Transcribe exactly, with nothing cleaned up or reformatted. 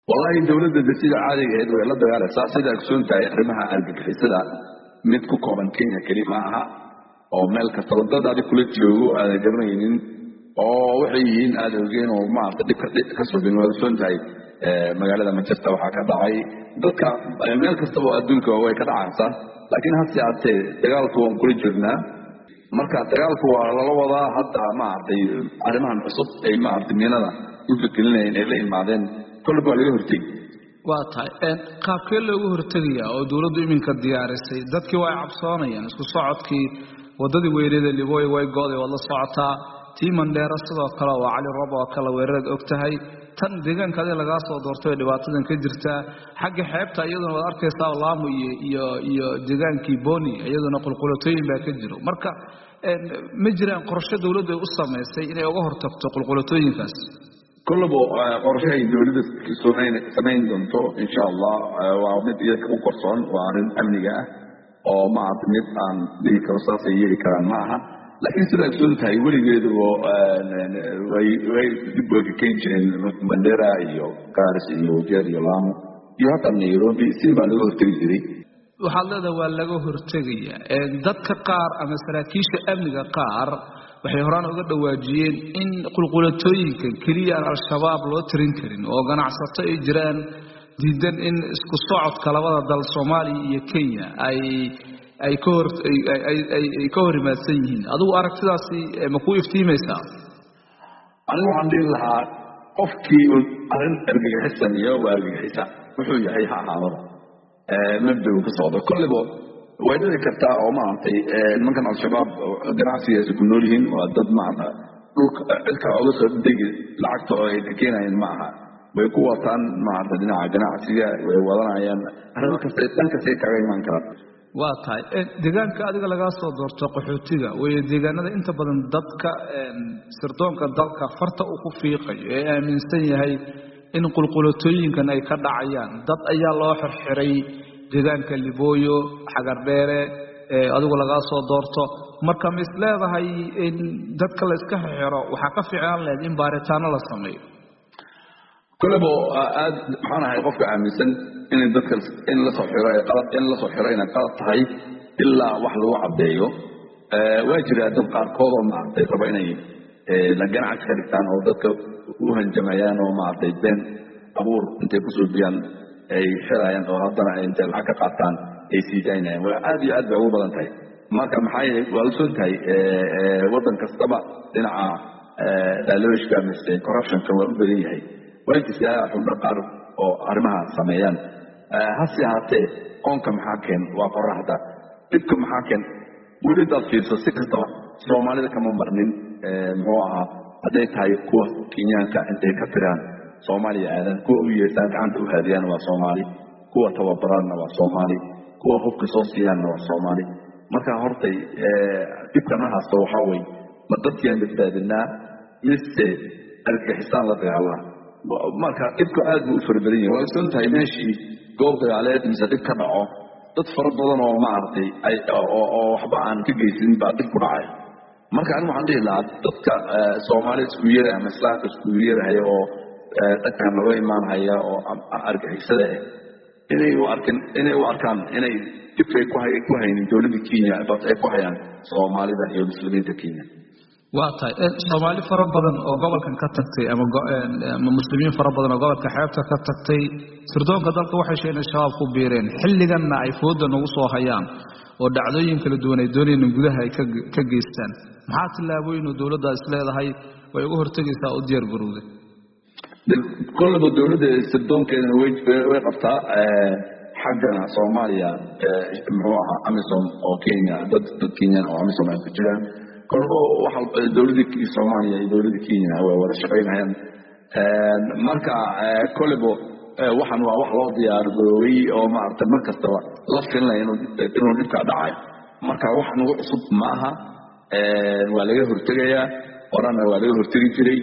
والله دولة الدسيلة عادية هيد ولا دجال أساس إذا كنت أرمها أرجع حسدا متكو كمان كينيا كلمة أو ملك تردد على كل شيء على جبرين أو وحيين على الجين وما تدك كسر بين وسون جاي مجال مانشستر وحكذا عاي ذكر ملك استوى الدنيا وهو كذا عصا لكن هالساعات دجال كون كل جرنا مركز دجال كوا على الوضع حتى ما عطي أرمها الصوت أي ما عطي مننا يفكر لنا إن إلين بعدين كل قال يهرتي واطاي qaabkee loogu hortagayaa oo dawladdu iminka diyaarisay dadkii way cabsoonayaan isku socodkii wadadii weerarada Liboy way gooday wada socotaa tiiman dheer sidoo kale waa Cali Rabo oo kala weerarad ogtahay tan deegaanka laga soo doortay dhibaatadan ka jirta xagga xeebta iyaduna wad arkaysaa Laamo iyo iyo deegaankii Boni iyaduna qulqulatooyin baa ka jiro marka ma jiraan qorshe dawladdu u sameysay inay uga hortagto qulqulatooyinkaas كل بو قرشة دولة سنين سنين دنتو إن شاء الله وعمد يك وقرصون وعن أمنية أو مع تمت عن ذيك رصاصة يلي كلام معها لكن سنة سنة يقول يجدوا وي وي يبغى كينشين مندرة يو كارس يو جري لامو يهتم نيروبي سيبا له تريدي وحالة waa laga hortagaya ee dadka qaar ama saraakiisha amniga qaar waxay horaan uga dhawaajiyeen in qulqulatooyinka kaliya al-shabaab loo tirin karin oo ganacsato ay jiraan diidan in isku socodka labada dal Soomaaliya iyo Kenya ay ay ka hor ay ay ka hor imaadsan yihiin adigu aragtidaasi ma ku iftiimaysaa anigu waxaan dhihi lahaa qofkii arin argagaxisan iyo waargagaxisa wuxuu yahay xaalada مبدأ وكسر كل بو وإذا كتا أو ما أنتي ممكن الشباب دراسي يكونوا لهم وضد معنا لوك إلك عروس دق لعكت كينا معها ويكون وطن مع تدنا جناعتي ووضعنا يعني أنا كسر تنك سير كريم من كلام واقعي دجان كأديك لقاس صدر تقحوتيجا ودجان هذا أنت بدن ضدك سرطان كضدك فرط وكفيقي من سنة هاي in qulqulatooyinkan ay ka dhacayaan dad ayaa loo xirxiray deegaanka Liboyo xagar dheere ee adigu laga soo doorto marka mis leedahay in dadka la iska xiro waxa ka fiican leed in baaritaano la sameeyo kulabo aad waxaan ahay qofka aaminsan in dadka in la soo xiray qalad in la soo xirayna qalad tahay ilaa wax lagu cadeeyo ee waa jira dad qaar kood oo maartay raba inay la ganacsi ka dhigtaan oo dadka وهن جمعيان وما عطيتين أبور أنت كسر بيان أي حرايان أو هذا أنت الحكا قطان أي سيدينا وعادي عاد بعوض أنتي ما كان حي والسنتي وطن كستبا دنع لالوش كامس كوربشن كمان بديه وأنت سيا حب القارب أو أرمها سميان هسي هاتي أنكم حاكم وقرهدا بدكم حاكم ولد في سكستوا سومالي كمان برنين موها هذا تاي كوا كينيا كأنت كفران سومالي هذا كوا ويسان عنده هذيان وسومالي كوا توبران وسومالي كوا فوق صوصيان وسومالي ما كان هرتي تبقى معها صوحوي ما تطيان بالتادنا لسه الحسان رضي الله ما كان تبقى أدو فربرية وأنت ماشي قوضي على يد مسادك كبعه تتفرض ضدنا وما عرتي أي أو حبا عن كجيسين بعد القرعة marka aan waxaan dhihi lahaa dadka Soomaaliyeed isku yeeray ama Islaamka isku yeeray oo dadka loo imaanaya oo argagixisada ah inay u arkaan inay u arkaan inay dibay ku hay ku hayeen dawladda Kenya bad ay ku hayaan Soomaalida iyo muslimiinta Kenya waa tahay Soomaali fara badan oo gobolkan ka tagtay ama ama muslimiin fara badan oo gobolka xeebta ka tagtay sirdoonka dalka waxay sheegeen shabaab ku biireen xilliganna ay fooda nagu soo hayaan oo dhacdooyin kala duwan ay doonayeen gudaha ay ka geystaan maxaa tilaabooyin dawladda isleedahay way uga hortagaysaa oo diyaar garowday kullu dawladda sirdoonkeena way way qabtaa xaggana Soomaaliya muxuu ahaa amisom oo Kenya dad dad Kenya oo amisom ay ku jiraan kullu waxa dawladda Soomaaliya iyo dawladda Kenya way wada shaqeynayaan marka kullu waxaan waa wax loo diyaar garoobay oo maarta markasta la filayo inuu inuu dhibka dhacayo marka wax nagu cusub maaha ee waa laga hortagayaa orana waa laga hortagi jiray